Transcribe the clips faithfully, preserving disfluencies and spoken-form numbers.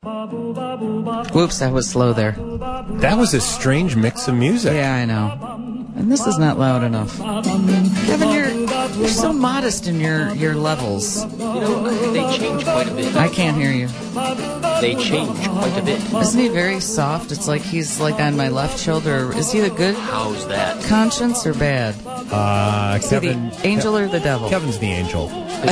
Whoops, I was slow there. That was a strange mix of music. Yeah, I know. And this is not loud enough. Kevin, you're, you're so modest in your, your levels. You know, they change quite a bit. I can't hear you. They change quite a bit. Isn't he very soft? It's like he's like on my left shoulder. Is he the good How's that? conscience or bad? Uh, Is he Kevin, the angel or the devil? Kevin's the angel.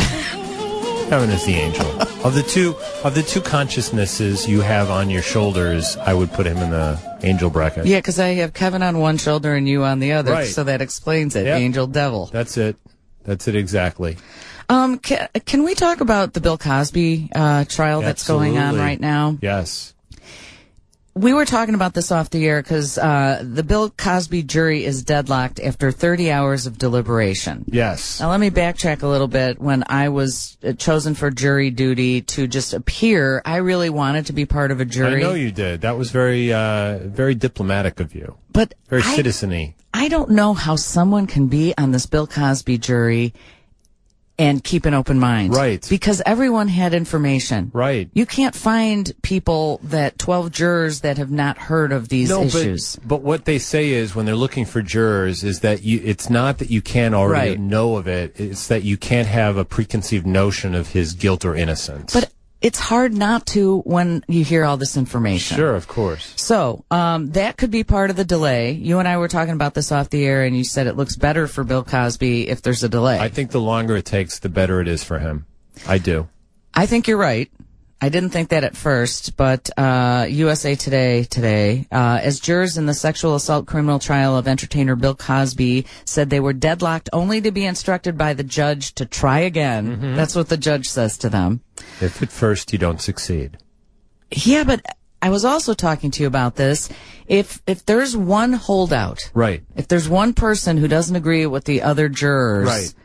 Kevin is the angel. Of the two of the two consciousnesses you have on your shoulders, I would put him in the angel bracket. Yeah, because I have Kevin on one shoulder and you on the other, Right. so that explains it. Yep. Angel, devil. That's it. That's it exactly. Um, can, can we talk about the Bill Cosby uh, trial that's going on Absolutely. right now? Yes. We were talking about this off the air because uh, the Bill Cosby jury is deadlocked after thirty hours of deliberation. Yes. Now, let me backtrack a little bit. When I was uh, chosen for jury duty to just appear, I really wanted to be part of a jury. I know you did. That was very, uh, very diplomatic of you. But Very I, citizen-y. I don't know how someone can be on this Bill Cosby jury and keep an open mind. Right. Because everyone had information. Right. You can't find people that, twelve jurors that have not heard of these no, issues. But, but what they say is when they're looking for jurors is that you, it's not that you can't already Right. know of it. It's that you can't have a preconceived notion of his guilt or innocence. But it's hard not to when you hear all this information. Sure, of course. So, um, that could be part of the delay. You and I were talking about this off the air, and you said it looks better for Bill Cosby if there's a delay. I think the longer it takes, the better it is for him. I do. I think you're right. I didn't think that at first, but uh, U S A Today today, uh, as jurors in the sexual assault criminal trial of entertainer Bill Cosby said they were deadlocked only to be instructed by the judge to try again. Mm-hmm. That's what the judge says to them. If at first you don't succeed. Yeah, but I was also talking to you about this. If if there's one holdout, Right. if there's one person who doesn't agree with the other jurors, Right.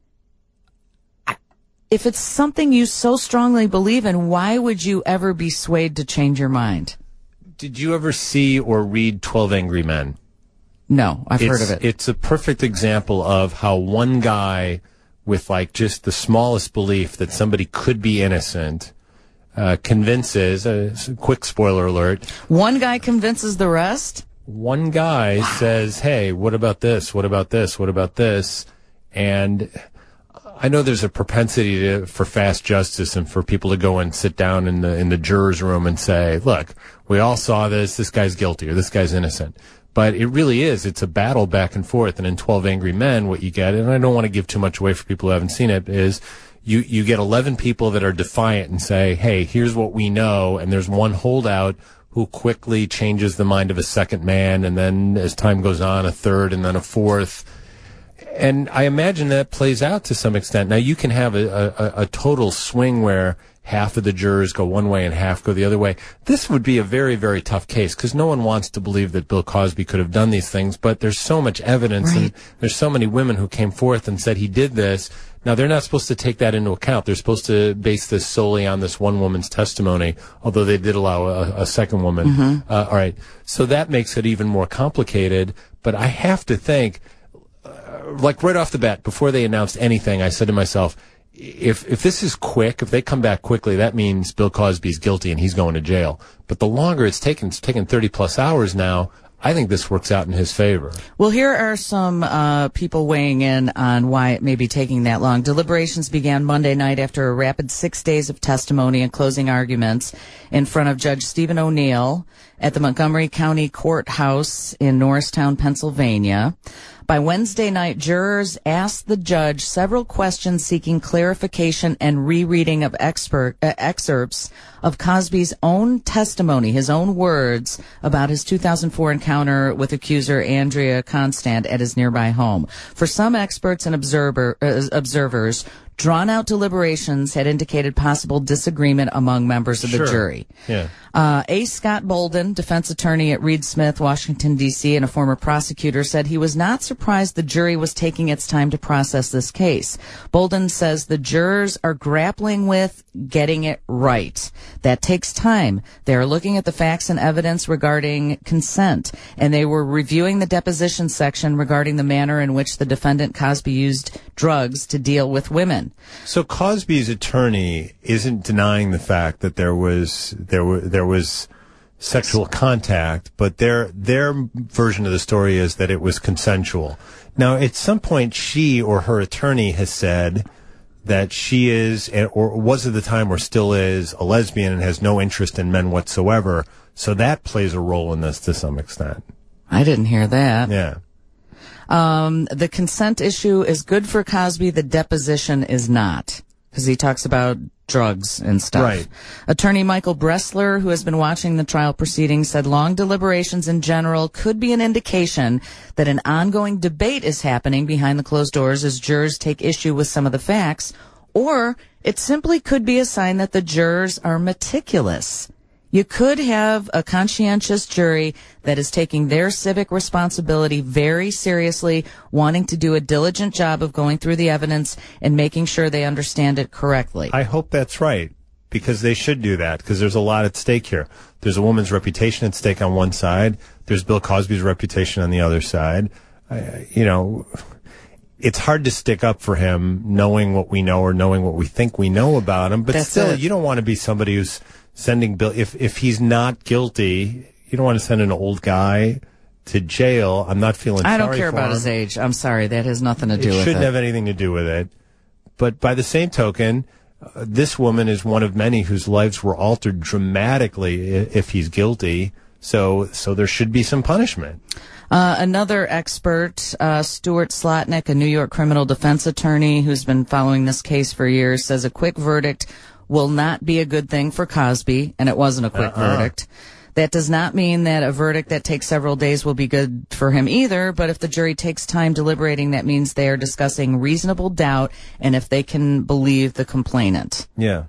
if it's something you so strongly believe in, why would you ever be swayed to change your mind? Did you ever see or read twelve Angry Men? No, I've it's, heard of it. It's a perfect example of how one guy with like just the smallest belief that somebody could be innocent uh, convinces, a uh, quick spoiler alert, One guy convinces the rest? one guy says, hey, what about this? What about this? What about this? And I know there's a propensity to, for fast justice and for people to go and sit down in the in the jurors' room and say, look, we all saw this, this guy's guilty or this guy's innocent. But it really is. It's a battle back and forth. And in twelve Angry Men, what you get, and I don't want to give too much away for people who haven't seen it, is you, you get eleven people that are defiant and say, hey, here's what we know. And there's one holdout who quickly changes the mind of a second man. And then as time goes on, a third and then a fourth. And I imagine that plays out to some extent. Now, you can have a, a, a total swing where half of the jurors go one way and half go the other way. This would be a very, very tough case because no one wants to believe that Bill Cosby could have done these things, but there's so much evidence Right. and there's so many women who came forth and said he did this. Now, they're not supposed to take that into account. They're supposed to base this solely on this one woman's testimony, although they did allow a, a second woman. Mm-hmm. Uh, all right. So that makes it even more complicated, but I have to think, like right off the bat, before they announced anything, I said to myself, if if this is quick, if they come back quickly, that means Bill Cosby's guilty and he's going to jail. But the longer it's taken, it's taken thirty plus hours now, I think this works out in his favor. Well, here are some uh, people weighing in on why it may be taking that long. Deliberations began Monday night after a rapid six days of testimony and closing arguments in front of Judge Stephen O'Neill at the Montgomery County Courthouse in Norristown, Pennsylvania. By Wednesday night, jurors asked the judge several questions seeking clarification and rereading of expert, uh, excerpts of Cosby's own testimony, his own words about his two thousand four encounter with accuser Andrea Constant at his nearby home. For some experts and observer, uh, observers, drawn-out deliberations had indicated possible disagreement among members of the Sure. jury. Yeah. Uh, A. Scott Bolden, defense attorney at Reed Smith, Washington, D C, and a former prosecutor, said he was not surprised the jury was taking its time to process this case. Bolden says the jurors are grappling with getting it right. That takes time. They are looking at the facts and evidence regarding consent, and they were reviewing the deposition section regarding the manner in which the defendant Cosby used drugs to deal with women. women. So Cosby's attorney isn't denying the fact that there was there were there was sexual contact, but their their version of the story is that it was consensual. Now, at some point, she or her attorney has said that she is, or was at the time, or still is, a lesbian and has no interest in men whatsoever. So that plays a role in this to some extent. I didn't hear that. Yeah. Um, the consent issue is good for Cosby. The deposition is not, because he talks about drugs and stuff. Right. Attorney Michael Bressler, who has been watching the trial proceedings, said long deliberations in general could be an indication that an ongoing debate is happening behind the closed doors as jurors take issue with some of the facts, or it simply could be a sign that the jurors are meticulous. You could have a conscientious jury that is taking their civic responsibility very seriously, wanting to do a diligent job of going through the evidence and making sure they understand it correctly. I hope that's right, because they should do that, because there's a lot at stake here. There's a woman's reputation at stake on one side. There's Bill Cosby's reputation on the other side. I, you know, it's hard to stick up for him knowing what we know or knowing what we think we know about him, but That's still, it. You don't want to be somebody who's sending Bill, if if he's not guilty, you don't want to send an old guy to jail. I'm not feeling sorry I don't care for about him. his age. I'm sorry. That has nothing to do It with it. shouldn't have anything to do with it. But by the same token, uh, this woman is one of many whose lives were altered dramatically i- if he's guilty. So so there should be some punishment. Uh, another expert, uh, Stuart Slotnick, a New York criminal defense attorney who's been following this case for years, says a quick verdict will not be a good thing for Cosby, and it wasn't a quick Uh-uh. verdict. That does not mean that a verdict that takes several days will be good for him either, but if the jury takes time deliberating, that means they are discussing reasonable doubt and if they can believe the complainant. Yeah.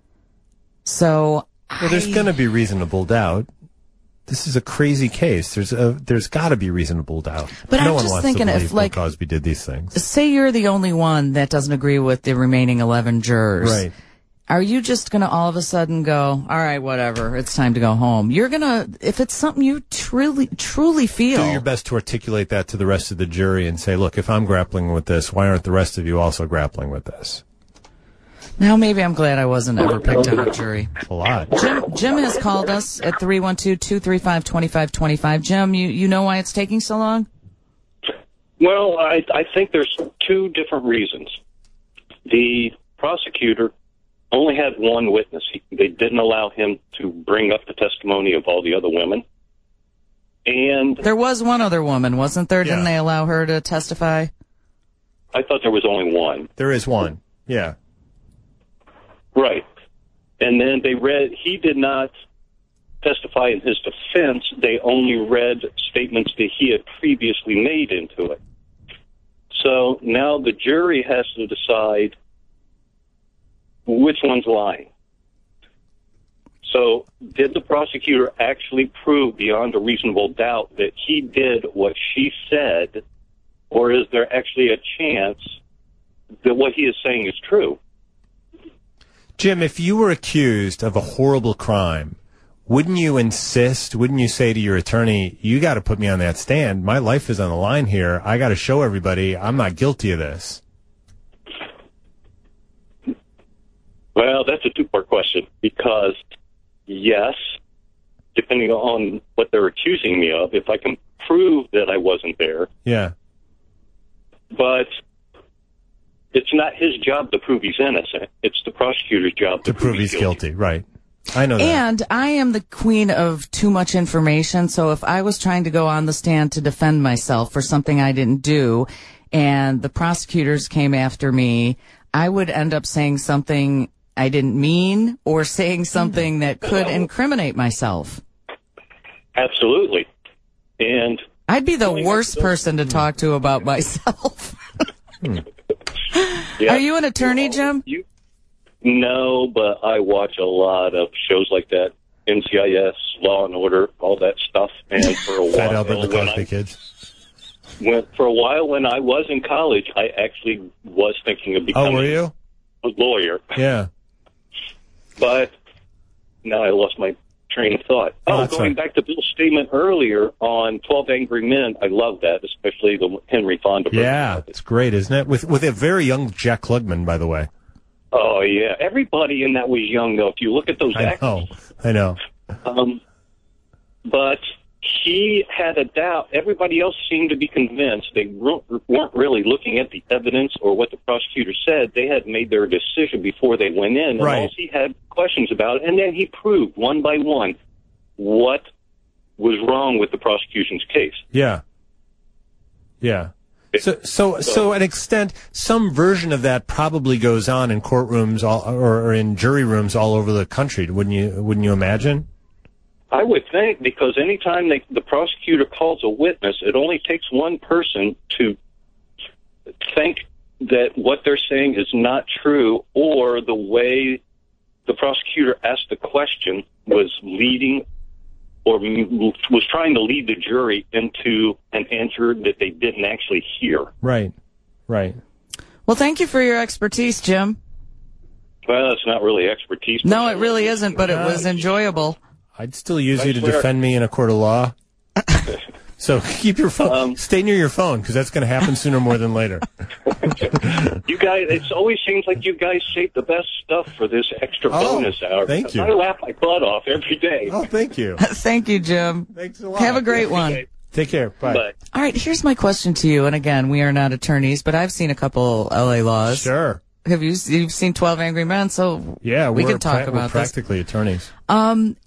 So, Well, there's I- going to be reasonable doubt. This is a crazy case. There's a there's got to be reasonable doubt. But no I'm one just wants thinking to if, believe like- Bill Cosby did these things. say you're the only one that doesn't agree with the remaining eleven jurors. Right. Are you just going to all of a sudden go, all right, whatever, it's time to go home? You're going to, if it's something you truly, truly feel. Do your best to articulate that to the rest of the jury and say, look, if I'm grappling with this, why aren't the rest of you also grappling with this? Now maybe I'm glad I wasn't ever picked on a jury. It's a lot. Jim, Jim has called us at three one two, two three five, two five two five. Jim, you, you know why it's taking so long? Well, I, I think there's two different reasons. The prosecutor only had one witness. He, they didn't allow him to bring up the testimony of all the other women. And There was one other woman, wasn't there? Didn't Yeah. they allow her to testify? I thought there was only one. There is one. Yeah. Right. And then they read, he did not testify in his defense. They only read statements that he had previously made into it. So now the jury has to decide which one's lying. So did the prosecutor actually prove beyond a reasonable doubt that he did what she said, or is there actually a chance that what he is saying is true? Jim, if you were accused of a horrible crime, wouldn't you insist, wouldn't you say to your attorney, you got to put me on that stand. My life is on the line here. I got to show everybody I'm not guilty of this. Well, that's a two-part question, because, yes, depending on what they're accusing me of, if I can prove that I wasn't there, Yeah. but it's not his job to prove he's innocent. It's the prosecutor's job to, To prove he's guilty. Right. I know that. And I am the queen of too much information, so if I was trying to go on the stand to defend myself for something I didn't do, and the prosecutors came after me, I would end up saying something I didn't mean or saying something that could incriminate myself. Absolutely. And I'd be the worst person to talk to about myself. yeah, Are you an attorney, Jim? You, no, but I watch a lot of shows like that, N C I S, Law and Order, all that stuff. And for a Fat while, Albert and the when Cosby I, Kids. when, for a while when I was in college, I actually was thinking of becoming Oh, were you? a lawyer. Yeah. But now I lost my train of thought. Oh, Oh, that's going right. back to Bill's statement earlier on twelve Angry Men, I love that, especially the Henry Fonda version Yeah. of it. It's great, isn't it? With with a very young Jack Klugman, by the way. Oh, yeah. Everybody in that was young, though. If you look at those I actors. know. I know. Um, but he had a doubt. Everybody else seemed to be convinced. They weren't really looking at the evidence or what the prosecutor said. They had made their decision before they went in. And Right. all he had questions about it. And then he proved one by one what was wrong with the prosecution's case. Yeah. Yeah. So, so, so, an extent, some version of that probably goes on in courtrooms all, or, or in jury rooms all over the country. Wouldn't you? Wouldn't you imagine? I would think, because anytime they, the prosecutor calls a witness, it only takes one person to think that what they're saying is not true, or the way the prosecutor asked the question was leading or was trying to lead the jury into an answer that they didn't actually hear. Right. Right. Well, thank you for your expertise, Jim. Well, it's not really expertise. No, it really isn't, but it was enjoyable. I'd still use I you to swear. defend me in a court of law. So keep your phone, Um, stay near your phone, because that's going to happen sooner more than later. You guys, it always seems like you guys shape the best stuff for this extra Oh, bonus hour. thank you. I laugh my butt off every day. Oh, thank you. Thank you, Jim. Thanks a lot. Have a great one. Okay. Take care. Bye. But All right, here's my question to you. And again, we are not attorneys, but I've seen a couple L A laws. Sure. Have you? You've seen twelve Angry Men, so Yeah, we we're can talk pra- about we're this. practically attorneys. Um,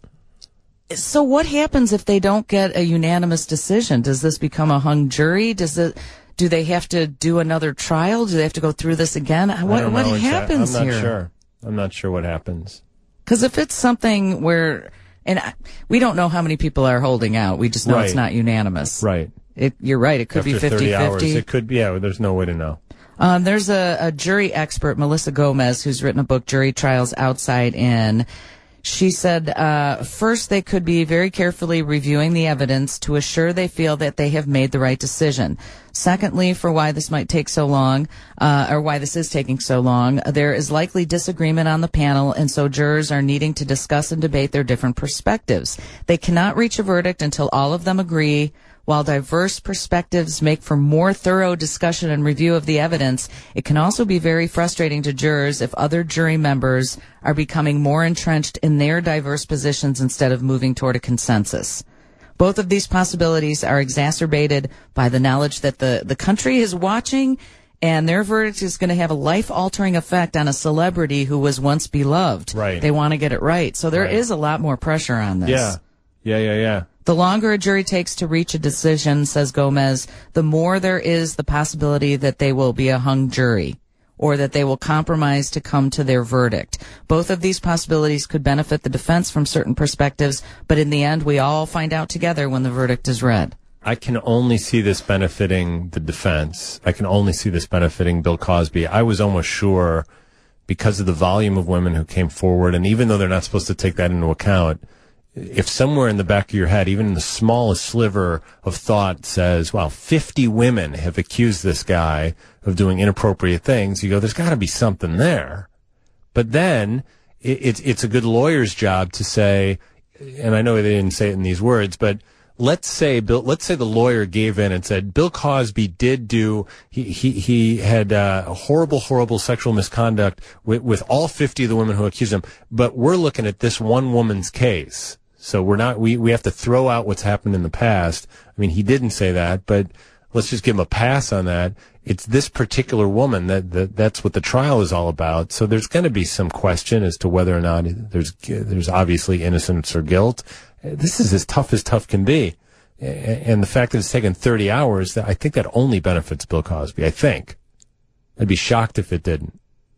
so what happens if they don't get a unanimous decision? Does this become a hung jury? Does it? Do they have to do another trial? Do they have to go through this again? I What don't what know exact- happens I'm not here? sure. I'm not sure what happens. Because if it's something where, and I, we don't know how many people are holding out, we just know it's Right. not unanimous. Right. It, you're right. It could After be thirty fifty hours, fifty. it could be. Yeah, there's no way to know. Um, there's a, a jury expert, Melissa Gomez, who's written a book, Jury Trials Outside In. She said, uh, first, they could be very carefully reviewing the evidence to assure they feel that they have made the right decision. Secondly, for why this might take so long, uh, or why this is taking so long, there is likely disagreement on the panel, and so jurors are needing to discuss and debate their different perspectives. They cannot reach a verdict until all of them agree. While diverse perspectives make for more thorough discussion and review of the evidence, it can also be very frustrating to jurors if other jury members are becoming more entrenched in their diverse positions instead of moving toward a consensus. Both of these possibilities are exacerbated by the knowledge that the, the country is watching, and their verdict is going to have a life-altering effect on a celebrity who was once beloved. Right. They want to get it right. So there Right. is a lot more pressure on this. Yeah. Yeah, yeah, yeah. The longer a jury takes to reach a decision, says Gomez, the more there is the possibility that they will be a hung jury or that they will compromise to come to their verdict. Both of these possibilities could benefit the defense from certain perspectives, but in the end, we all find out together when the verdict is read. I can only see this benefiting the defense. I can only see this benefiting Bill Cosby. I was almost sure, because of the volume of women who came forward, and even though they're not supposed to take that into account, if somewhere in the back of your head, even in the smallest sliver of thought says, well, fifty women have accused this guy of doing inappropriate things, you go, there's got to be something there. But then it, it's, it's a good lawyer's job to say, and I know they didn't say it in these words, but let's say Bill, let's say the lawyer gave in and said, Bill Cosby did do, he, he, he had, uh, horrible, horrible sexual misconduct with, with all fifty of the women who accused him, but we're looking at this one woman's case. So we're not, we, we have to throw out what's happened in the past. I mean, he didn't say that, but let's just give him a pass on that. It's this particular woman that, that that's what the trial is all about. So there's going to be some question as to whether or not there's, there's obviously innocence or guilt. This is as tough as tough can be. And the fact that it's taken thirty hours, I think that only benefits Bill Cosby. I think. I'd be shocked if it didn't.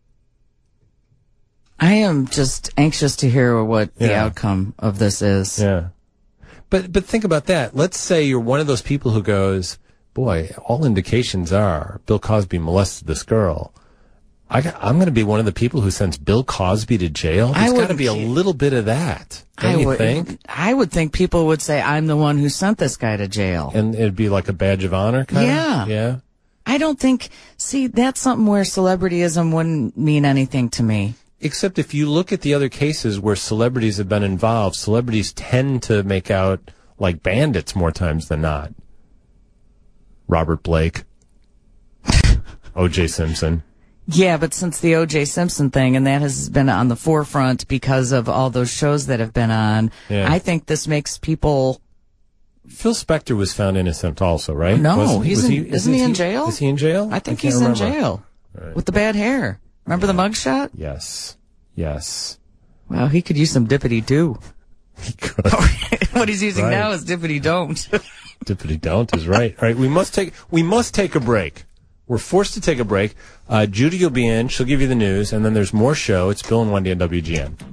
I am just anxious to hear what the Yeah. outcome of this is. Yeah. But, but think about that. Let's say you're one of those people who goes, boy, all indications are Bill Cosby molested this girl. I got, I'm going to be one of the people who sends Bill Cosby to jail. I There's got to would- be a little bit of that. Don't I you would think? I would think people would say I'm the one who sent this guy to jail. And it'd be like a badge of honor kind Yeah. of? Yeah. I don't think, see, that's something where celebrityism wouldn't mean anything to me. Except if you look at the other cases where celebrities have been involved, celebrities tend to make out like bandits more times than not. Robert Blake, O J Simpson. Yeah, but since the O J Simpson thing, and that has been on the forefront because of all those shows that have been on, Yeah. I think this makes people... Phil Spector was found innocent also, right? No, Wasn't- he's was in, he, isn't he in jail? Is he in jail? I think can't he's remember. in jail Right. with the bad hair. Remember the mugshot? Yes. Yes. Well, he could use some dippity do. He could. What he's using Right. now is dippity don't. Dippity don't is right. All right, we must take we must take a break. We're forced to take a break. Uh, Judy will be in. She'll give you the news, and then there's more show. It's Bill and Wendy on W G N.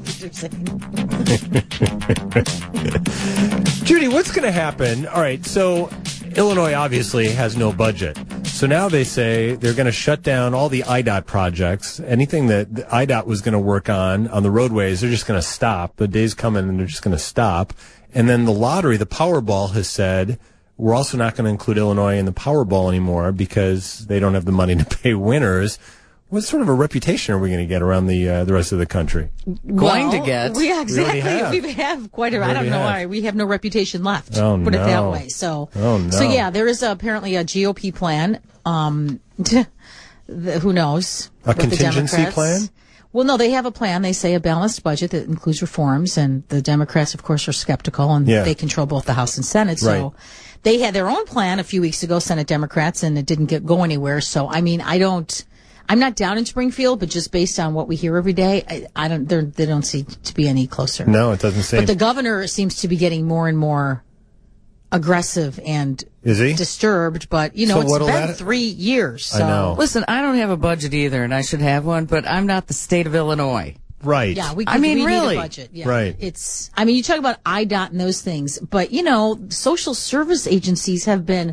Judy, what's going to happen? All right, so Illinois obviously has no budget. So now they say they're going to shut down all the I DOT projects. Anything that the I DOT was going to work on, on the roadways, they're just going to stop. The day's coming and they're just going to stop. And then the lottery, the Powerball, has said, we're also not going to include Illinois in the Powerball anymore because they don't have the money to pay winners. What sort of a reputation are we going to get around the uh, the rest of the country? Going to Well, get. We, yeah, We already exactly. have. We have quite a. What I do don't we know have? why we have no reputation left. Oh, put it that no. way. So. Oh, no. So yeah, there is apparently a G O P plan. Um, the, who knows? A with the contingency Democrats. plan? Well, no, they have a plan. They say a balanced budget that includes reforms, and the Democrats, of course, are skeptical, and Yeah. they control both the House and Senate. So Right. they had their own plan a few weeks ago, Senate Democrats, and it didn't get go anywhere. So, I mean, I don't, I'm not down in Springfield, but just based on what we hear every day, I, I don't, they're- they don't seem to be any closer. No, it doesn't seem. But the governor seems to be getting more and more aggressive and Is he? disturbed. But you know, So it's what'll been that- three years. So. I know. Listen, I don't have a budget either, and I should have one, but I'm not the state of Illinois. Right. Yeah, we. I could- mean, we really. need a budget. Yeah. Right. It's. I mean, you talk about I DOT and those things, but you know, social service agencies have been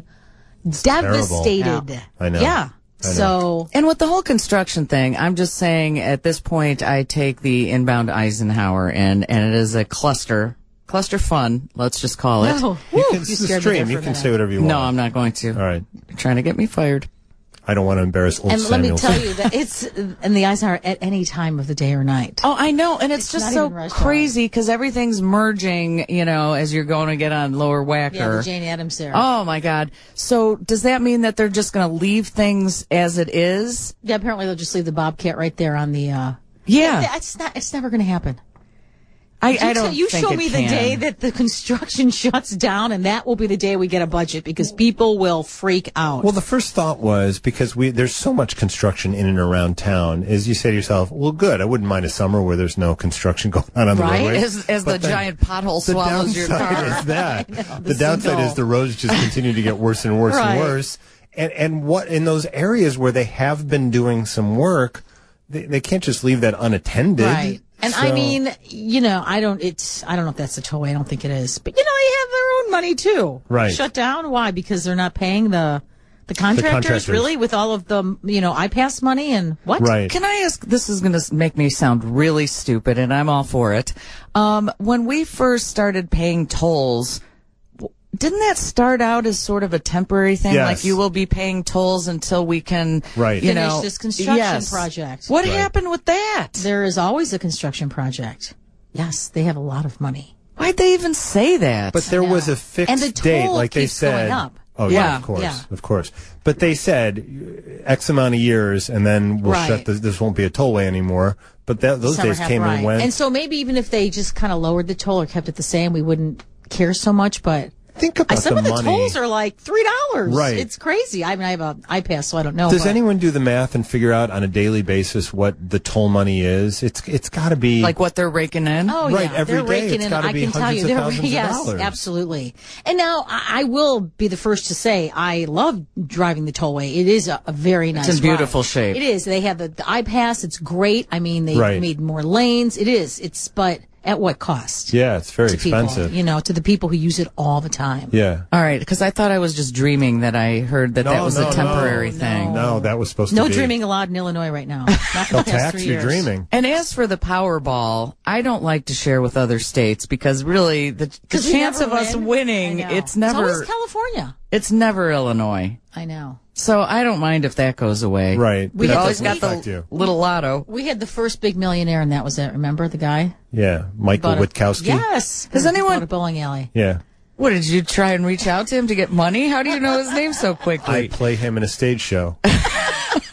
devastated. Yeah. I know. Yeah. I know. So. And with the whole construction thing, I'm just saying at this point, I take the inbound Eisenhower, and, and it is a cluster, cluster fun, let's just call it. Oh, You whew, can, it's the scared me there stream. for You a can minute. say whatever you want. No, I'm not going to. All right. You're trying to get me fired. I don't want to embarrass old And let me Samuels. tell you that it's in the Eisenhower at any time of the day or night. Oh, I know, and it's, It's just not so even rush crazy because everything's merging, you know, as you're going to get on Lower Wacker. Yeah, the Jane Addams there. Oh my God! So does that mean that they're just going to leave things as it is? Yeah, apparently they'll just leave the Bobcat right there on the. Uh, Yeah, it's not. It's never going to happen. I, You, I don't. tell- you think show it me the can. day that the construction shuts down, and that will be the day we get a budget because people will freak out. Well, the first thought was because we there's so much construction in and around town, is you say to yourself, well, good, I wouldn't mind a summer where there's no construction going on on the Right? roadways. As, as the But then giant pothole the swallows your downside car. is that the, the downside single. is the roads just continue to get worse and worse Right. and worse. And and what in those areas where they have been doing some work, they, they can't just leave that unattended. Right. And I So- mean, you know, I don't, it's, I don't know if that's the tollway. I don't think it is. But, you know, they have their own money too. Right. Shut down. Why? Because they're not paying the, the contractors, contractors. really, with all of the, you know, I pass money and what? Right. Can I ask? This is going to make me sound really stupid, and I'm all for it. Um, when we first started paying tolls, w- didn't that start out as sort of a temporary thing? Yes. Like you will be paying tolls until we can, Right. you Finish know, this construction yes. project. What Right. happened with that? There is always a construction project. Yes, they have a lot of money. Why'd they even say that? But there Yeah. was a fixed And the date, toll like they keeps said. going up. Oh yeah, Yeah. of course, Yeah. of course. But they said X amount of years, and then we'll Right. shut this. This won't be a tollway anymore. But that, those Summer days half came right. and went. And so maybe even if they just kind of lowered the toll or kept it the same, we wouldn't care so much. But Think about some the of the money. tolls are like three dollars. Right. It's crazy. I mean, I have a iPass, so I don't know. Does but- anyone do the math and figure out on a daily basis what the toll money is? It's it's got to be like what they're raking in? Oh Right, yeah, every they're day raking it's in. gotta I be can tell hundreds you, of they're thousands of yes, dollars. absolutely. And now I, I will be the first to say I love driving the tollway. It is a, a very nice. in beautiful ride. shape. It is. They have the, the iPass. It's great. I mean, they've Right. made more lanes. It is. It's but at what cost? Yeah, it's very to people, expensive. you know, to the people who use it all the time. Yeah. All right, because I thought I was just dreaming that I heard that No, that was no, a temporary no, thing. No, that was supposed No to be. dreaming allowed in Illinois right now. Not for They'll the past tax three your years. dreaming. And as for the Powerball, I don't like to share with other states because really the, the 'Cause we chance never of us win. winning, I know. it's never, It's always California. it's never Illinois. I know. So I don't mind if that goes away. Right. We We That always doesn't got affect the you. little lotto. We had the first big millionaire, and that was it. Remember the guy? Yeah, Michael Bought a- Witkowski. Yes. Has He anyone- bought a bowling alley? Yeah. What, did you try and reach out to him to get money? How do you know his name so I quickly? play him in a stage show.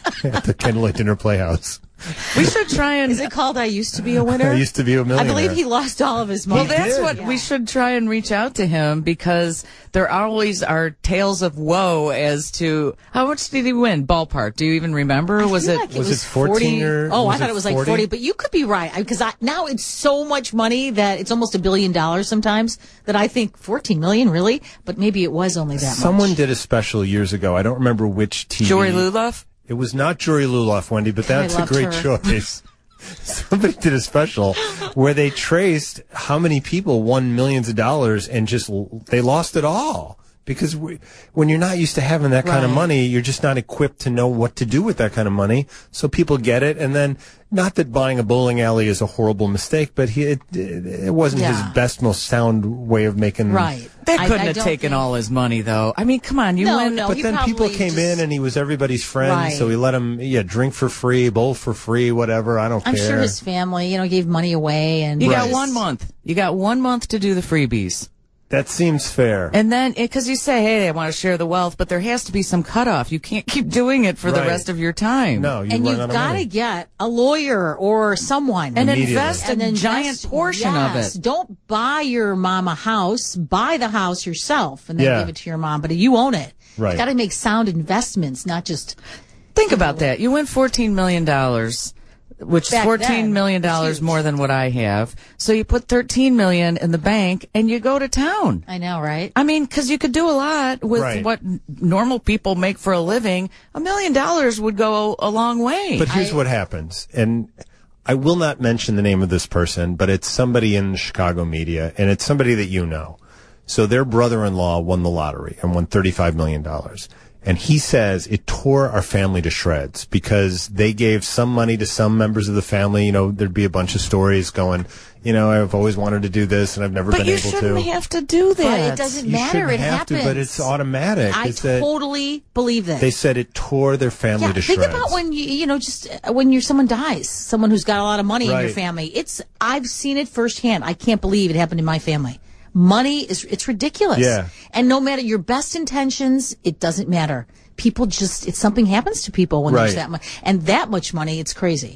at the Candlelight Dinner Playhouse. We should try and. Is it called I Used to Be a Winner? I used to be a I millionaire. believe he lost all of his money. Well, that's did. what Yeah. we should try and reach out to him, because there always are tales of woe as to how much did he win? Ballpark. Do you even remember? I was feel it? like was it fourteen or- Oh, was I thought it it was like forty? forty, but you could be right because I, now it's so much money that it's almost a billion dollars sometimes that I think fourteen million really, but maybe it was only that Someone much. did a special years ago. I don't remember which T V. Jory Luloff? It was not Jory Luloff, Wendy, but that's a loved great her. choice. Somebody did a special where they traced how many people won millions of dollars and just they lost it all. Because we, when you're not used to having that kind of Right. money, you're just not equipped to know what to do with that kind of money. So people get it, and then not that buying a bowling alley is a horrible mistake, but he it, it wasn't Yeah. his best, most sound way of making. Right. They I- couldn't I have don't taken think- all his money, though. I mean, come on, you No, win. no. But he then people probably came just- in and he was everybody's friend, Right. so he let him, yeah, drink for free, bowl for free, whatever. I don't I'm care. sure his family, you know, gave money away and You Right. got one month. You got one month to do the freebies. That seems fair. And then, because you say, hey, I want to share the wealth, but there has to be some cutoff. You can't keep doing it for the Right. rest of your time. no, you and run you've out of got to money. get a lawyer or someone And Immediately. invest a And then giant invest- portion yes. of it. Don't buy your mom a house. Buy the house yourself and then Yeah. give it to your mom. But you own it. Right. You got to make sound investments, not just. Think about that. You win fourteen million dollars, which is Back fourteen then, million dollars it's huge. more than what I have. So you put thirteen million dollars in the bank and you go to town. I know, right? I mean, because you could do a lot with Right. what n- normal people make for a living. A million dollars would go a long way. But here's what happens, and I will not mention the name of this person, but it's somebody in the Chicago media, and it's somebody that you know. So their brother-in-law won the lottery and won thirty-five million dollars. And he says it tore our family to shreds because they gave some money to some members of the family. You know, there'd be a bunch of stories going, you know, I've always wanted to do this and I've never But been you able shouldn't to. have to do that. But it doesn't You matter. shouldn't It have happens. to, but it's automatic. I It's that totally believe this. they said it tore their family yeah, to think shreds. about when you you know just uh, when you're someone dies, someone who's got a lot of money in your Right. family. It's I've seen it firsthand. I can't believe it happened in my family. Money is it's ridiculous. Yeah. And no matter your best intentions, it doesn't matter. People just it's something happens to people when there's Right. that much and that much money. It's crazy.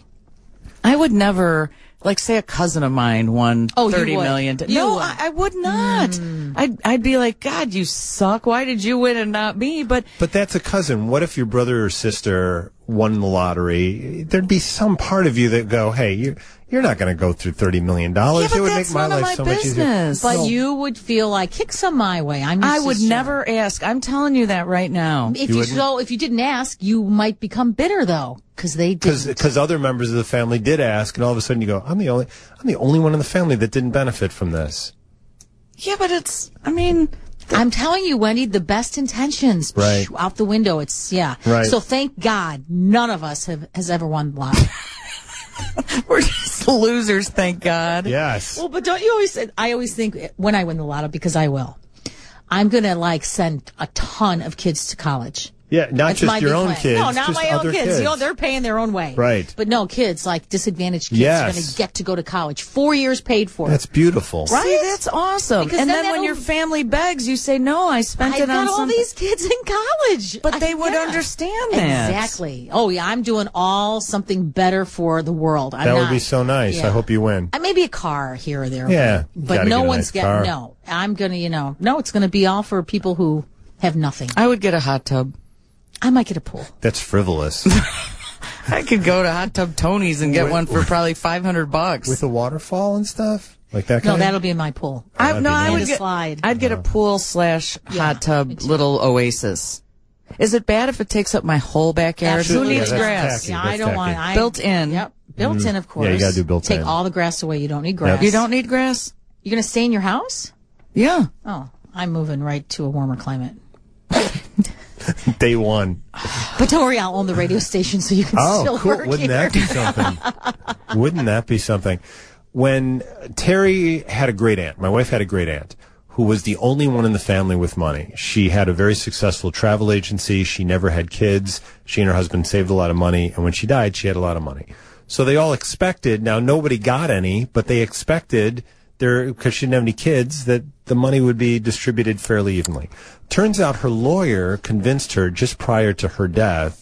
I would never, like, say a cousin of mine won Oh, you thirty would. million. You no, would. I, I would not. I'd, I'd be like, God, you suck. Why did you win and not me? But But that's a cousin. What if your brother or sister won the lottery? There'd be some part of you that go, hey, you, you're not going to go through thirty million dollars. yeah, but it would that's make my none of life my so much easier. business. But you would feel like kick some my way. I'm your I would sister. never ask. I'm telling you that right now. If You you, wouldn't? so, if you didn't ask, you might become bitter though, because they didn't. Because other members of the family did ask, and all of a sudden you go, I'm the only I'm the only one in the family that didn't benefit from this. Yeah, but it's, I mean, I'm telling you, Wendy, the best intentions Right. psh, out the window. It's yeah. Right. So thank God, none of us have has ever won the lottery. we're just losers, thank God. Yes. Well, but don't you always say? I always think when I win the lotto, because I will. I'm gonna like send a ton of kids to college. Yeah, not That's my just your big own plan. kids. No, not just my own other kids. You know, they're paying their own way. Right. But no, kids like disadvantaged kids Yes. are going to get to go to college. Four years paid for. That's beautiful. Right? See, that's awesome. Because and then then, when that'll- your family begs, you say, no, I spent I've it on got all something. these kids in college. But I- they would yeah. understand that. Exactly. Oh yeah, I'm doing all something better for the world. I'm That would not- be so nice. yeah. I hope you win. Uh, Maybe a car here or there. Yeah, you But gotta no get a one's nice getting car. no. I'm gonna, you know, no. It's gonna be all for people who have nothing. I would get a hot tub. I might get a pool. That's frivolous. I could go to Hot Tub Tony's and get With- one for probably five hundred bucks. With a waterfall and stuff? Like that No, kind that'll be in my pool. I, that'd no, be I nice. would And a get, slide. I'd get a pool slash Yeah, hot tub me too. little oasis. Is it bad if it takes up my whole backyard? Absolutely. Who needs Yeah, that's grass? tacky. Yeah, That's I don't tacky. want. I, Built in. Yep, built in, of course. Mm-hmm. Yeah, you gotta do built Take in. all the grass away. You don't need grass. You don't need grass? You're gonna stay in your house? Yeah. Oh, I'm moving right to a warmer climate. Day one. But don't worry, I'll own the radio station so you can Oh, still cool. work Wouldn't here. that be something? Wouldn't that be something? When Terry had a great aunt, my wife had a great aunt who was the only one in the family with money. She had a very successful travel agency. She never had kids. She and her husband saved a lot of money. And when she died, she had a lot of money. So they all expected, now nobody got any, but they expected there, because she didn't have any kids, that the money would be distributed fairly evenly. Turns out her lawyer convinced her just prior to her death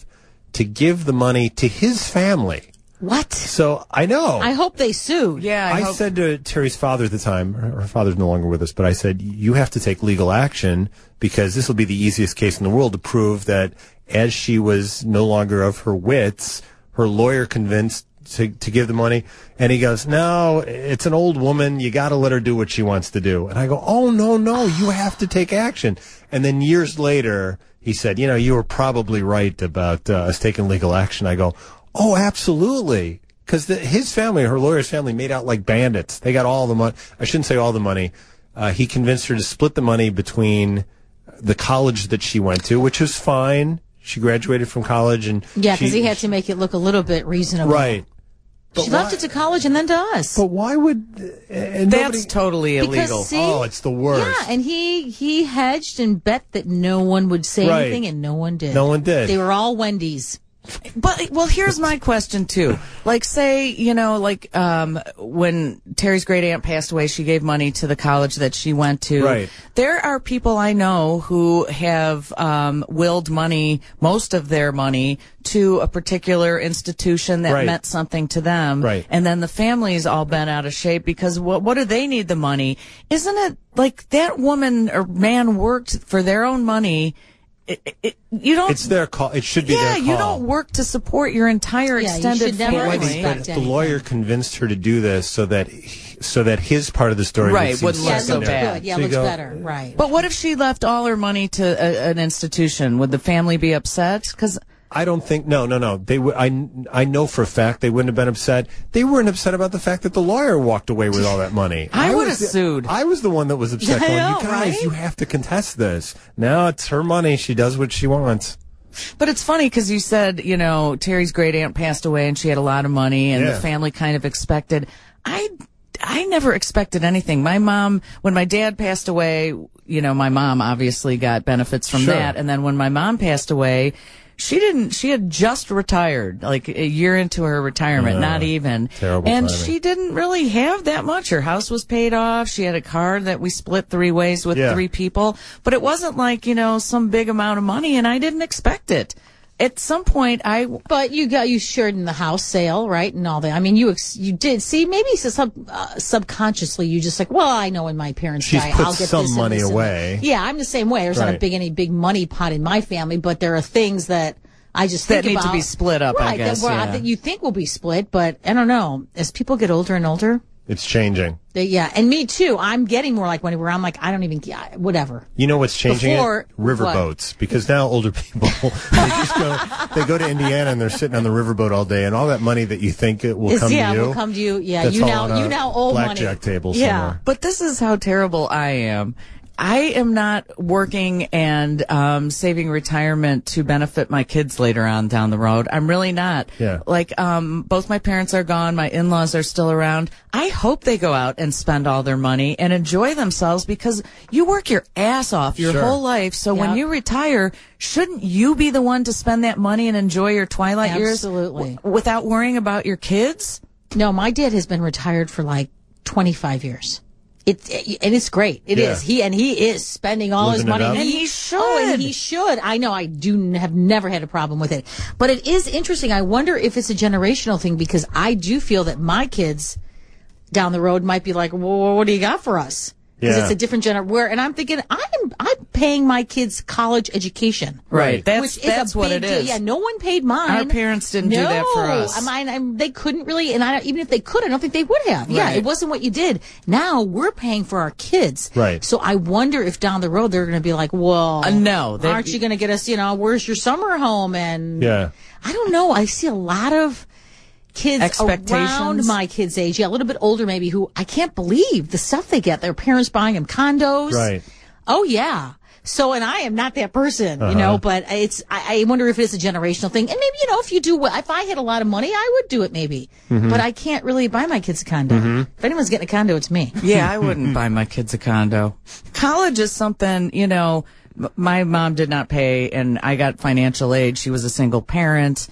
to give the money to his family. What? So I know. I hope they sued. Yeah, I, I hope- said to Terry's father at the time, her her father's no longer with us, but I said, you have to take legal action because this will be the easiest case in the world to prove that as she was no longer of her wits, her lawyer convinced to, to give the money. And he goes, no, it's an old woman. You got to let her do what she wants to do. And I go, oh, no, no, you have to take action. And then years later, he said, you know, you were probably right about uh, us taking legal action. I go, oh, absolutely. Because his family, her lawyer's family, made out like bandits. They got all the money. I shouldn't say all the money. Uh, he convinced her to split the money between the college that she went to, which was fine. She graduated from college. and Yeah, because she- he had to make it look a little bit reasonable. Right. But She why- left it to college and then to us. But why would... Uh, and That's nobody- totally illegal. Because, see, Oh, it's the worst. Yeah, and he he hedged and bet that no one would say Right. anything, and no one did. No one did. They were all Wendy's. But well, here's my question too. Like, say, you know, like um, when Terry's great aunt passed away, she gave money to the college that she went to. Right. There are people I know who have um, willed money, most of their money, to a particular institution that Right. meant something to them. Right. And then the family's all bent out of shape because what what do they need the money? Isn't it like that woman or man worked for their own money? It, it, you don't. It's their call. It should be yeah, their call. you don't work to support your entire Yeah, you extended should never family. But expect the anything. lawyer convinced her to do this so that he, so that his part of the story Right, would seem wouldn't look Yeah, it so looks secondary. bad. good. Yeah, So you looks go- better. Right. But what if she left all her money to a, an institution? Would the family be upset? Because I don't think. No, no, no. They. W- I. I know for a fact they wouldn't have been upset. They weren't upset about the fact that the lawyer walked away with all that money. I would was have the- sued. I was the one that was upset. I Going, know, you guys, right? you have to contest this. Now it's her money. She does what she wants. But it's funny because you said, you know, Terry's great aunt passed away and she had a lot of money and Yeah. the family kind of expected. I, I never expected anything. My mom, when my dad passed away, you know, my mom obviously got benefits from Sure. that. And then when my mom passed away, she didn't, she had just retired, like a year into her retirement, Uh, not even. terrible And timing. she didn't really have that much. Her house was paid off. She had a car that we split three ways with Yeah. three people. But it wasn't like, you know, some big amount of money and I didn't expect it. At some point, I, But you got you shared in the house sale, right, and all that. I mean, you ex- you did see maybe sub, uh, subconsciously you just like, well, I know when my parents She's die, put I'll get some this and money this and away. that. Yeah, I'm the same way. There's not a Right. big any big money pot in my family, but there are things that I just That think need to about, be split up, I right, guess, That, were- yeah. that you think will be split, but I don't know. As people get older and older, It's changing. they, yeah, and me too. I'm getting more like when where I'm like, I don't even yeah, whatever. You know what's changing Before, it? Riverboats. Because now older people, they just go, they go to Indiana and they're sitting on the riverboat all day, and all that money that you think it will Is- come yeah, to you. will come to you. Yeah, that's you all now on a you now owe money. blackjack table Yeah. somewhere. but this is how terrible I am. I am not working and um, saving retirement to benefit my kids later on down the road. I'm really not. Yeah. Like, um, both my parents are gone. My in-laws are still around. I hope they go out and spend all their money and enjoy themselves because you work your ass off your Sure. whole life. So when Yep. you retire, shouldn't you be the one to spend that money and enjoy your twilight years Absolutely. w- without worrying about your kids? No, my dad has been retired for like twenty-five years. It, it and it's great. It is Yeah. He and he is spending all his Living it money. up. And he should. Oh, and he should. I know. I do n- have never had a problem with it, but it is interesting. I wonder if it's a generational thing because I do feel that my kids down the road might be like, "Well, what do you got for us?" Because Yeah. it's a different gener. Where and I'm thinking, I'm I'm paying my kids college education. Right. That's Which is that's a what big it deal. is. Yeah, no one paid mine. Our parents didn't do no, that for us. I mean, I'm, they couldn't really, and I, even if they could, I don't think they would have. Yeah, Right. it wasn't what you did. Now we're paying for our kids. Right. So I wonder if down the road they're going to be like, well, Uh, no, they- aren't you going to get us, you know, where's your summer home? And Yeah. I don't know. I see a lot of kids Expectations? around my kids' age, yeah, a little bit older maybe, who I can't believe the stuff they get. Their parents buying them condos. Right. Oh yeah. So, and I am not that person, you know, but it's, I, I wonder if it's a generational thing. And maybe, you know, if you do, well, if I had a lot of money, I would do it maybe. But I can't really buy my kids a condo. If anyone's getting a condo, it's me. Yeah, I wouldn't buy my kids a condo. College is something, you know, m- my mom did not pay and I got financial aid. She was a single parent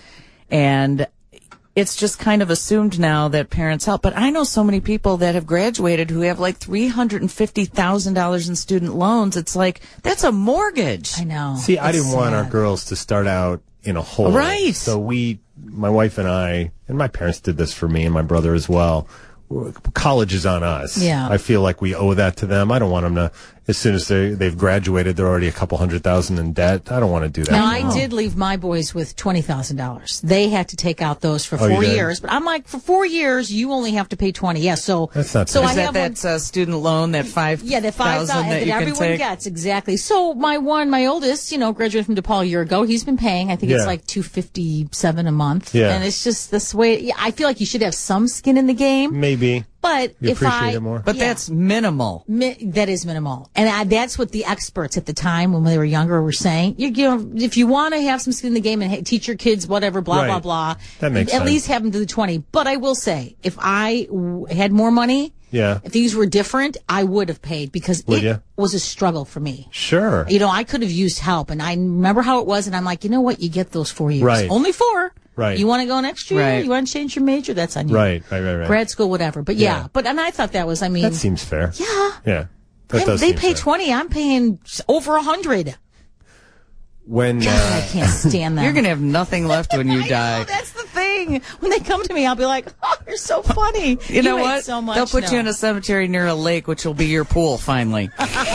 and it's just kind of assumed now that parents help. But I know so many people that have graduated who have like three hundred fifty thousand dollars in student loans. It's like, that's a mortgage. I know. See, I It's didn't want our sad. girls to start out in a hole. Right. So we, my wife and I, and my parents did this for me and my brother as well. College is on us. Yeah. I feel like we owe that to them. I don't want them to, as soon as they, they've graduated, they're already a couple hundred thousand in debt. I don't want to do that. Now, I did leave my boys with twenty thousand dollars. They had to take out those for Oh, you four did? years. But I'm like, for four years, you only have to pay twenty. Yeah, so. That's not so bad. I Is that have that one, uh, student loan, that five yeah, the five thousand thousand that that you can everyone take? gets, exactly. So my one, my oldest, you know, graduated from DePaul a year ago. He's been paying, I think Yeah. it's like two fifty seven a month. Yeah. And it's just this way. Yeah, I feel like you should have some skin in the game. Maybe. But You if appreciate I, it more. But yeah. that's minimal. Mi- that is minimal, and I, that's what the experts at the time when they were younger were saying. You, you know, if you want to have some skin in the game and ha- teach your kids whatever, blah Right. blah blah, That makes at sense. least have them do the twenty. But I will say, if I w- had more money, Yeah. if these were different, I would have paid because Would it ya? was a struggle for me. Sure. You know, I could have used help, and I remember how it was, and I'm like, you know what? You get those four years, Right. only four. Right. You want to go next year? Right. You want to change your major? That's on you. Right, right, right, right. Grad school, whatever. But yeah, Yeah. but and I thought that was, I mean, That seems fair. yeah. Yeah. That I- does they seem pay fair. twenty. I'm paying over a hundred. When, God, I uh, can't stand them. You're going to have nothing left when you I die. know, that's the thing. When they come to me, I'll be like, "Oh, you're so funny." You know ate what? So much. They'll put No. you in a cemetery near a lake, which will be your pool finally.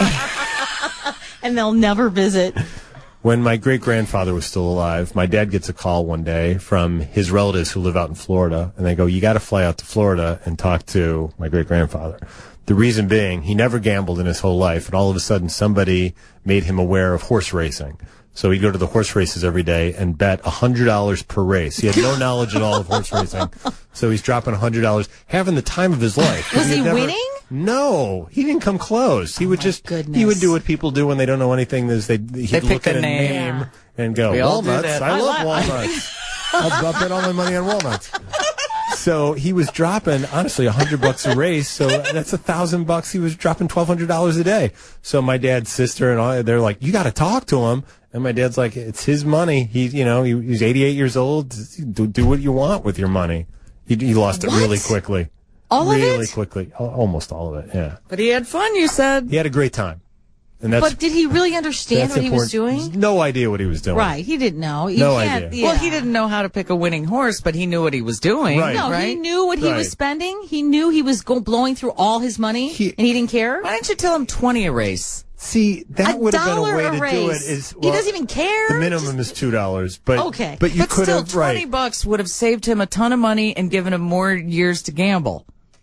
and they'll never visit. when my great grandfather was still alive, my dad gets a call one day from his relatives who live out in Florida, and they go, "You got to fly out to Florida and talk to my great grandfather." The reason being, he never gambled in his whole life, and all of a sudden somebody made him aware of horse racing. So he'd go to the horse races every day and bet one hundred dollars per race. He had no knowledge at all of horse racing. So he's dropping one hundred dollars, having the time of his life. Was he had never- winning? No, he didn't come close. He would my just, goodness. he would do what people do when they don't know anything. Is they, he'd They pick look at a a name. name Yeah. and go, We all do walnuts. that. I, I love li- walnuts. I'll, I'll bet all my money on walnuts. So he was dropping, honestly, a hundred bucks a race. So that's a thousand bucks. He was dropping twelve hundred dollars a day. So my dad's sister and all, they're like, "You got to talk to him." And my dad's like, "It's his money. He, you know, he, he's eighty-eight years old. Do, do what you want with your money." He, he lost it What? really quickly. All of really it? quickly. Al- Almost all of it. Yeah. But he had fun, you said. He had a great time. And that's, But did he really understand that's what he was important. doing? No idea what he was doing. Right, he didn't know. You No can't- idea. yeah. Well, he didn't know how to pick a winning horse, but he knew what he was doing. Right. No, right? he knew what he Right. was spending. He knew he was go- blowing through all his money, He- and he didn't care. Why didn't you tell him twenty a race? See, that A would have been a dollar way a to do it. race. Is He doesn't even care. The minimum is two dollars, but Okay. but you but could still, have twenty right. bucks would have saved him a ton of money and given him more years to gamble.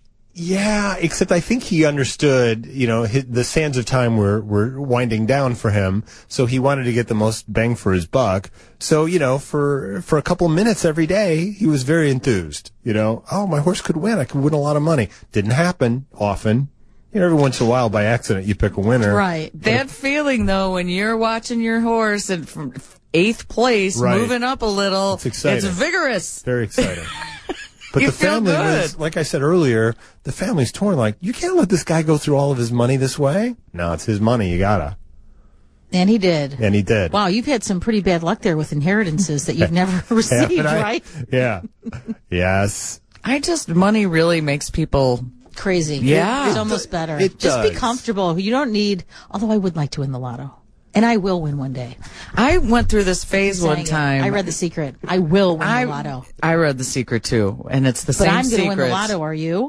Yeah, except I think he understood. You know, his, the sands of time were were winding down for him, so he wanted to get the most bang for his buck. So you know, for for a couple minutes every day, he was very enthused. You know, oh, my horse could win. I could win a lot of money. Didn't happen often. You know, every once in a while, by accident, you pick a winner. Right. That feeling, though, when you're watching your horse and from eighth place, Right. moving up a little, It's exciting. it's vigorous. Very exciting. But You the feel family good. was, like I said earlier, the family's torn. Like, you can't let this guy go through all of his money this way. No, it's his money. You gotta. And he did. And he did. Wow, you've had some pretty bad luck there with inheritances that you've never received, Haven't I? right? Yeah. Yes. I just, money really makes people. Crazy. Yeah. It's It almost better. it Just be does. comfortable. You don't need, although I would like to win the lotto. And I will win one day. I went through this phase Saying one it. time. I read The Secret. I will win I, the lotto. I read The Secret too, and it's the But same I'm going to secret. win the lotto, are you?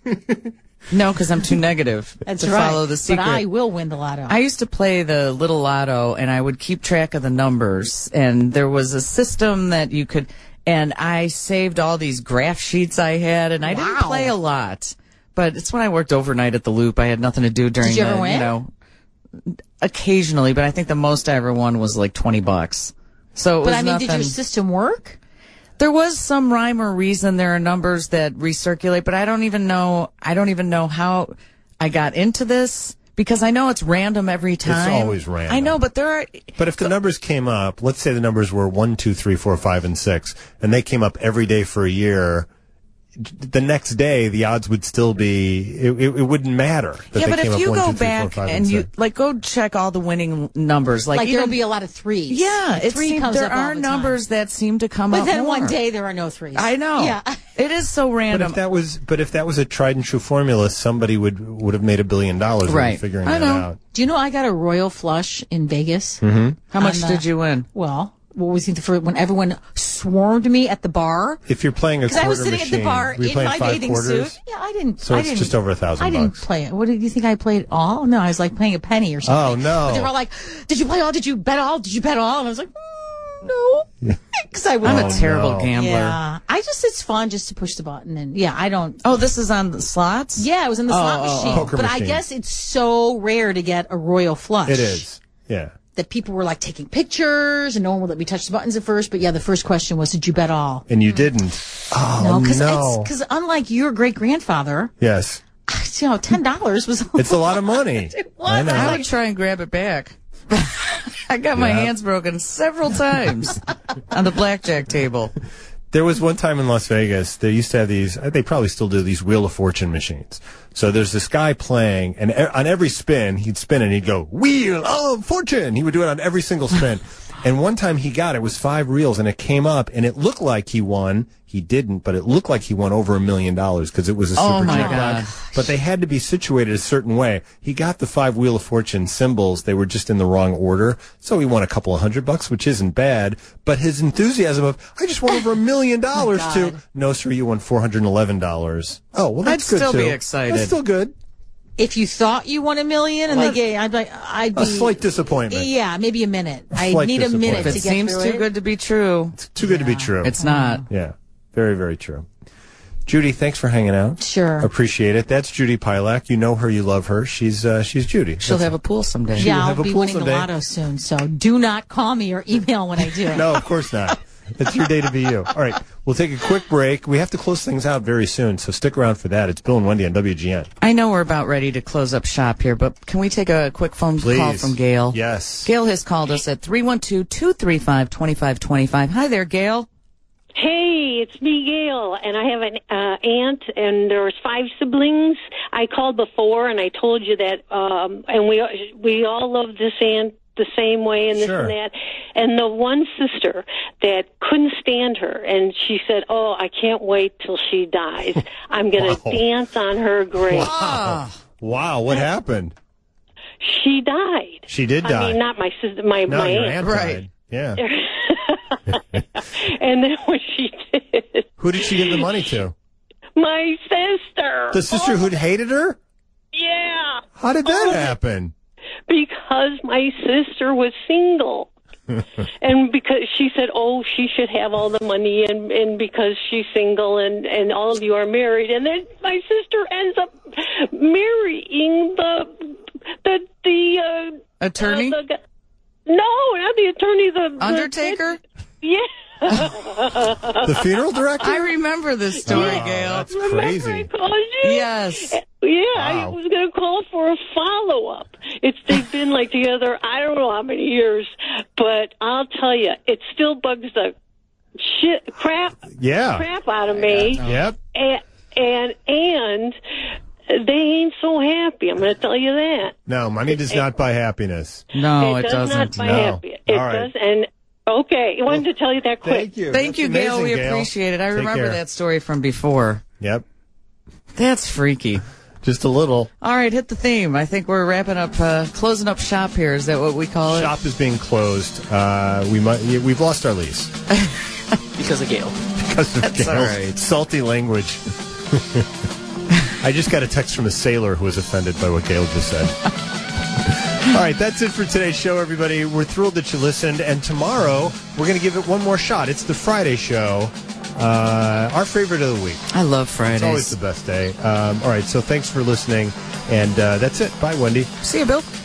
No, because I'm too negative That's to right. follow the secret. But I will win the lotto. I used to play the little lotto, and I would keep track of the numbers. And there was a system that you could, and I saved all these graph sheets I had, and I didn't Wow. play a lot. But it's when I worked overnight at the Loop. I had nothing to do during Did you the, ever win? you know, occasionally. But I think the most I ever won was like twenty bucks. So it but was I mean, nothing. did your system work? There was some rhyme or reason. There are numbers that recirculate, but I don't even know. I don't even know how I got into this because I know it's random every time. always random. I know, but there are. But if the numbers came up, let's say the numbers were one, two, three, four, five, and six, and they came up every day for a year, the next day the odds would still be, it, it, it wouldn't matter. That Yeah, they but came if up you one, go two, three, four, back five, and you six. like go check all the winning numbers, like, Like, even, there'll be a lot of threes. yeah, it three seems- comes there up all are the numbers time. that seem to come But up then more. one day there are no threes. I know. Yeah. It is so But random. if that was, but if that was a tried and true formula, somebody would would have made a billion dollars Right. figuring I that know. out. Do you know I got a royal flush in Vegas? Mm-hmm. How much on the- did you win? Well, what was it for when everyone swarmed me at the bar? If you're playing a Because quarter I was sitting machine, at the bar were you in playing my five bathing quarters? suit. Yeah, I didn't. So I it's didn't, just over a thousand I didn't bucks. play it. What did you think I played all? No, I was like playing a penny or something. Oh, no. But they were all like, "Did you play all? Did you bet all? Did you bet all?" And I was like, mm, "No," because I I'm wouldn't. a terrible no. gambler. Yeah, I just it's fun just to push the button and yeah, I don't. Oh, this is on the slots? Yeah, it was in the Oh, slot oh, oh. machine. Poker but machine. I guess it's so rare to get a royal flush. It is. Yeah. That people were like taking pictures and no one would let me touch the buttons at first. But yeah, the first question was, did you bet all? And you didn't. Oh, No, because no. because unlike your great grandfather, Yes. you know, ten dollars was It's a lot of money. It was. I know. I Like- would try and grab it back. I got my Yeah. hands broken several times on the blackjack table. There was one time in Las Vegas, they used to have these, they probably still do, these Wheel of Fortune machines. So there's this guy playing, and e- on every spin, he'd spin and he'd go, Wheel of Fortune! He would do it on every single spin. And one time he got, it was five reels, and it came up, and it looked like he won. He didn't, but it looked like he won over a million dollars because it was a super Oh, my jackpot. God. But they had to be situated a certain way. He got the five Wheel of Fortune symbols. They were just in the wrong order. So he won a couple of hundred bucks, which isn't bad. But his enthusiasm of, I just won over a million dollars to, no, sir, you won four hundred eleven dollars. Oh, well, that's I'd good still too. be excited. That's still good. if you thought you won a million and they gave, I'd like, I'd be A slight disappointment. Yeah, maybe a minute. I slight need a minute disappointment. to It get seems through too it. good to be true. It's too good to be true. It's not. Yeah, very, very true. Judy, thanks for hanging out. Sure. Appreciate it. That's Judy Pilak. You know her, you love her. She's uh, she's Judy. She'll That's have a pool someday. She'll Yeah, have I'll a be pool winning someday. the lotto soon, so do not call me or email when I do. No, of course not. It's your day to be you. All right, we'll take a quick break. We have to close things out very soon, so stick around for that. It's Bill and Wendy on W G N. I know we're about ready to close up shop here, but can we take a quick phone Please. call from Gail? Yes. Gail has called us at three one two, two three five, two five two five. Hi there, Gail. Hey, it's me, Gail, and I have an uh, aunt, and there's five siblings. I called before, and I told you that, um, and we we all love this aunt the same way, and this Sure. and that. And the one sister that couldn't stand her, and she said, "Oh, I can't wait till she dies. I'm going to Wow. dance on her grave." Wow. Wow, what happened? She died. She did die. I mean, not my sister, my no, my your aunt. aunt Right. died. Yeah. And then what she did, Who did she give the money to? my sister. The sister who hated her? Yeah. How did that Oh, happen? Because my sister was single. And because she said, oh, she should have all the money, and, and because she's single, and, and all of you are married. And then my sister ends up marrying the, the, the, uh, Attorney? uh, the, guy- no, not the attorney, the, the Undertaker? yeah. The funeral director? I remember this story, Oh, Gail. that's Remember I crazy. called you? Yes. Yeah, I Wow. was going to call for a follow-up. It's they've been like together, I don't know how many years, but I'll tell you, it still bugs the shit crap Yeah. crap out of me. Yep. And and and they ain't so happy. I'm going to tell you that. No, money does not buy happiness. No, it, does doesn't. not buy No. happy. It All right. does, and okay, I wanted to tell you that quick. Thank you. Thank That's you, Gail. amazing, We Gail. appreciate it. I Take remember care. that story from before. Yep. That's freaky. Just a little. All right, hit the theme. I think we're wrapping up, uh, closing up shop here. Is that what we call it? Shop is being closed. Uh, we might. We've lost our lease Because of Gail. because of That's Gail's all right. salty language. I just got a text from a sailor who was offended by what Gail just said. All right, that's it for today's show, everybody. We're thrilled that you listened, and tomorrow we're going to give it one more shot. It's the Friday show, uh, our favorite of the week. I love Fridays. It's always the best day. Um, all right, so thanks for listening, and uh, that's it. Bye, Wendy. See you, Bill.